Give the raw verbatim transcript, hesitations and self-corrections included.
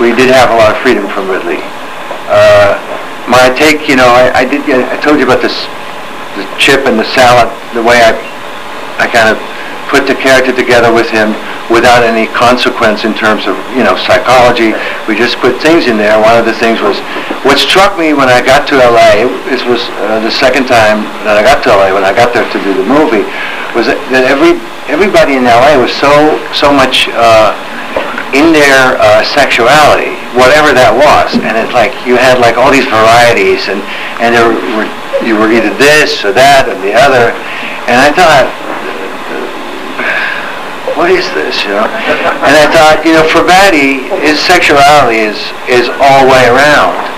we did have a lot of freedom from Ridley. Uh, my take, you know, I, I did. I told you about this, the chip and the salad. The way I, I kind of put the character together with him without any consequence in terms of, you know, psychology. We just put things in there. One of the things was, what struck me when I got to L A, this was uh, the second time that I got to L A, when I got there to do the movie, was that, that every everybody in L A was so so much uh, in their uh, sexuality, whatever that was, and it's like you had like all these varieties, and and there were, you were either this or that or the other, and I thought, what is this, you know? And I thought, you know, for Batty, his sexuality is is all the way around.